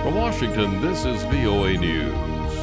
From Washington, this is VOA News.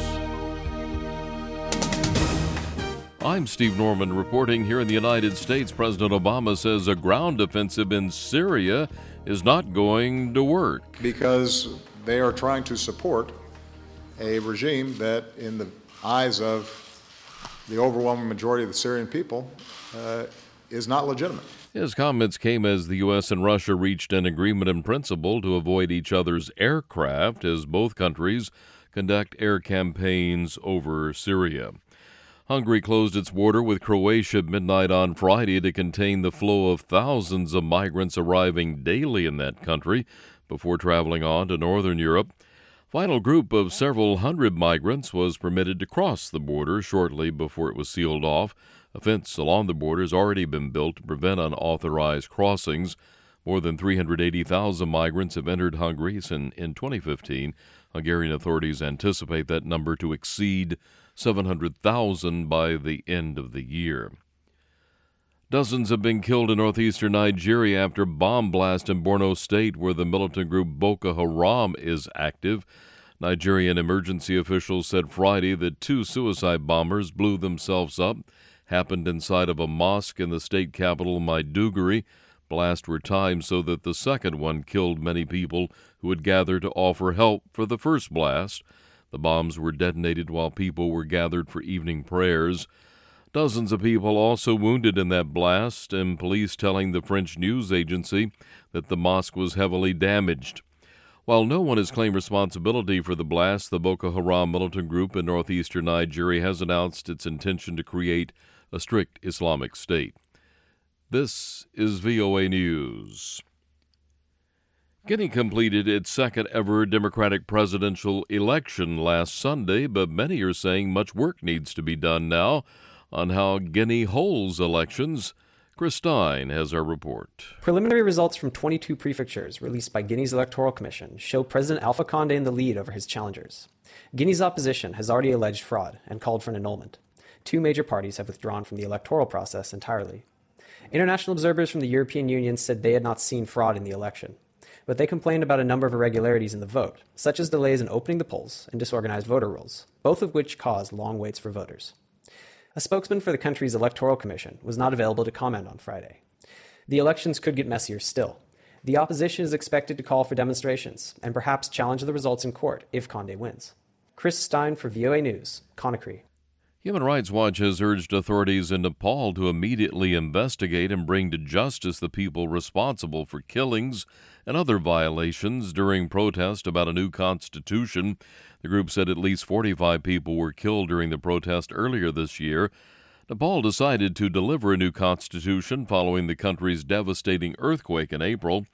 I'm Steve Norman reporting here in the United States. President Obama says a ground offensive in Syria is not going to work. Because they are trying to support a regime that, in the eyes of the overwhelming majority of the Syrian people, is not legitimate. His comments came as the U.S. and Russia reached an agreement in principle to avoid each other's aircraft as both countries conduct air campaigns over Syria. Hungary closed its border with Croatia at midnight on Friday to contain the flow of thousands of migrants arriving daily in that country before traveling on to northern Europe. Final group of several hundred migrants was permitted to cross the border shortly before it was sealed off. A fence along the border has already been built to prevent unauthorized crossings. More than 380,000 migrants have entered Hungary since in 2015. Hungarian authorities anticipate that number to exceed 700,000 by the end of the year. Dozens have been killed in northeastern Nigeria after bomb blast in Borno State, where the militant group Boko Haram is active. Nigerian emergency officials said Friday that 2 suicide bombers blew themselves up. Happened inside of a mosque in the state capital, Maiduguri. Blasts were timed so that the second one killed many people who had gathered to offer help for the first blast. The bombs were detonated while people were gathered for evening prayers. Dozens of people also wounded in that blast, and police telling the French news agency that the mosque was heavily damaged. While no one has claimed responsibility for the blast, the Boko Haram militant group in northeastern Nigeria has announced its intention to create a strict Islamic state. This is VOA News. Guinea completed its second-ever Democratic presidential election last Sunday, but many are saying much work needs to be done now on how Guinea holds elections. Chris Stein has our report. Preliminary results from 22 prefectures released by Guinea's Electoral Commission show President Alpha Condé in the lead over his challengers. Guinea's opposition has already alleged fraud and called for an annulment. 2 major parties have withdrawn from the electoral process entirely. International observers from the European Union said they had not seen fraud in the election, but they complained about a number of irregularities in the vote, such as delays in opening the polls and disorganized voter rolls, both of which caused long waits for voters. A spokesman for the country's Electoral Commission was not available to comment on Friday. The elections could get messier still. The opposition is expected to call for demonstrations and perhaps challenge the results in court if Condé wins. Chris Stein for VOA News, Conakry. Human Rights Watch has urged authorities in Nepal to immediately investigate and bring to justice the people responsible for killings and other violations during protest about a new constitution. The group said at least 45 people were killed during the protest earlier this year. Nepal decided to deliver a new constitution following the country's devastating earthquake in April.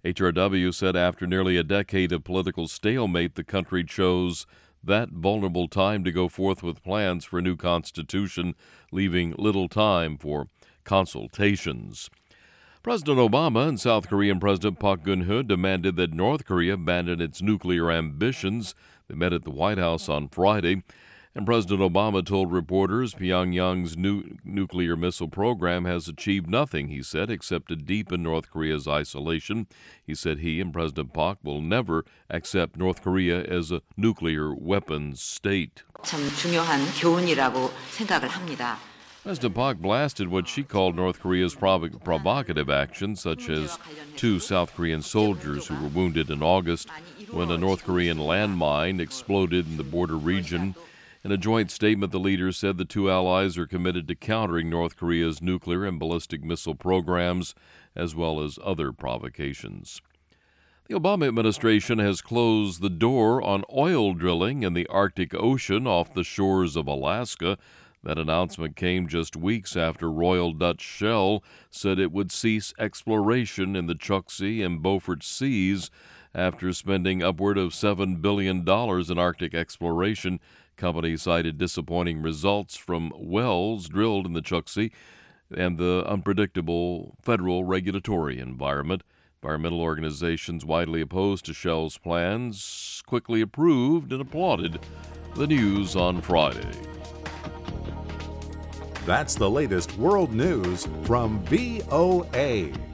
HRW said after nearly a decade of political stalemate, the country chose that vulnerable time to go forth with plans for a new constitution, leaving little time for consultations. President Obama and South Korean President Park Geun-hye demanded that North Korea abandon its nuclear ambitions. They met at the White House on Friday, and President Obama told reporters Pyongyang's nuclear missile program has achieved nothing, he said, except to deepen North Korea's isolation. He said he and President Park will never accept North Korea as a nuclear weapons state. 참 중요한 교훈이라고 생각을 합니다. President Park blasted what she called North Korea's provocative actions, such as 2 South Korean soldiers who were wounded in August when a North Korean landmine exploded in the border region. In a joint statement, the leaders said the 2 allies are committed to countering North Korea's nuclear and ballistic missile programs, as well as other provocations. The Obama administration has closed the door on oil drilling in the Arctic Ocean off the shores of Alaska. That announcement came just weeks after Royal Dutch Shell said it would cease exploration in the Chukchi and Beaufort Seas after spending upward of $7 billion in Arctic exploration. Company cited disappointing results from wells drilled in the Chukchi and the unpredictable federal regulatory environment. Environmental organizations widely opposed to Shell's plans quickly approved and applauded the news on Friday. That's the latest world news from VOA.